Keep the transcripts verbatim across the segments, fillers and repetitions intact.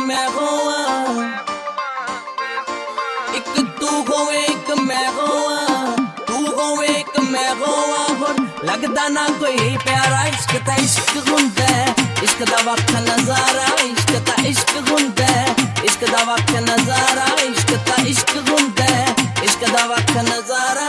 मैं होवां, एक तू होवे एक मैं होवां, तू होवे एक मैं होवां। हुण लगदा ना कोई प्यारा, इश्क ता इश्क हुंदा है, इश्क दा वख नजारा, इश्क ता इश्क हुंदा है, इश्क दा वख नजारा, इश्क ता इश्क हुंदा है, इश्क दा वख नजारा।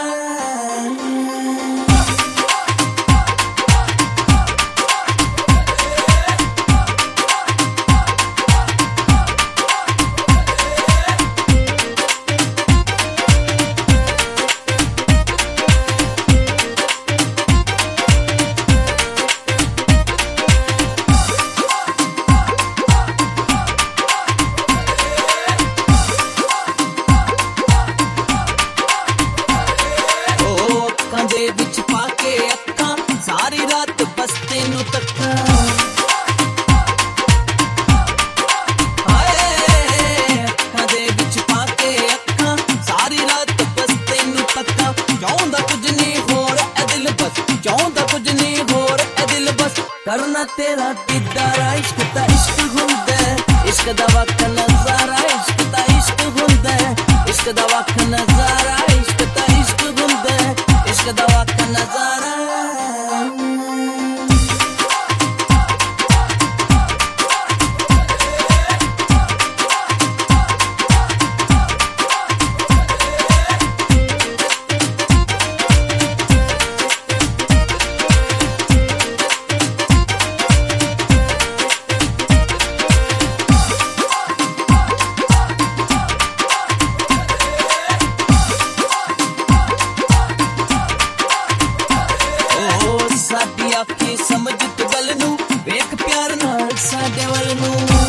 विच पाके अक्खां सारी रात बस तेनू तक्कां, अक्खां दे विच पाके अक्खां सारी रात बस तेनू तक्कां। चाहुंदा कुछ नहीं होर ए दिल बस, चाहुंदा कुछ नहीं होर ए दिल बस, करना तेरा दीदारा। इश्क ता इश्क हुंदा है, इश्क दा वख नजारा, इश्क ता इश्क हुंदा है, इश्क दा वख नजारा, इश्क ता इश्क हुंदा है, इश्क दा वख नजारा। साडी आखी समझ ते गल नू वेख प्यार नाल साडे वल नू,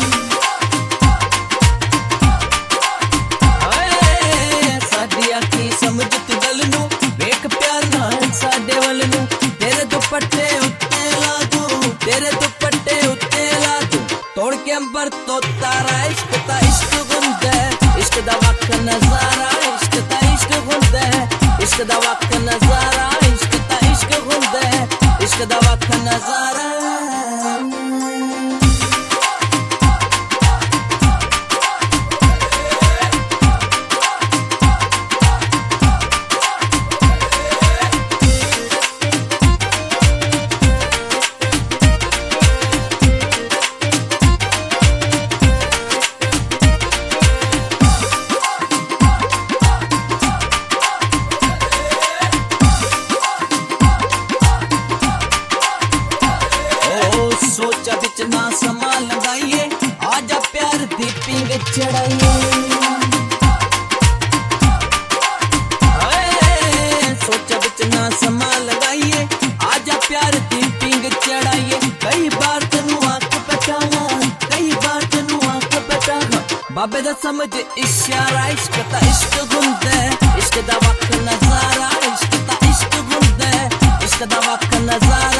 साडी आखी समझ ते गल नू वेख प्यार नाल साडे वल नू। तेरे दुपट्टे उत्ते ला दूं, तेरे दुपट्टे उत्ते ला दूं, तोड़ के अंबर तो तारा। इश्क ता इश्क हुंदा है, इश्क दा वख नजारा, इश्क ता इश्क हुंदा है, इश्क दा वख नजारा, इश्क ता इश्क हुंदा है, इश्क दा वख नजारा। सोचा बिच ना समा लगाइए, आजा प्यार दी पिंग चढ़ाइए, सोचा बिच ना समा लगाइए, आजा प्यार दी पिंग चढ़ाइए। कई बार तेनू आंख पटावा, कई बार तेनू आंख पटावा, बाबे दा समझ इशारा। इश्क ता इश्क हुंदा है, इश्क दा वख नजारा, इश्क ता इश्क हुंदा है, इश्क दा वख नजारा।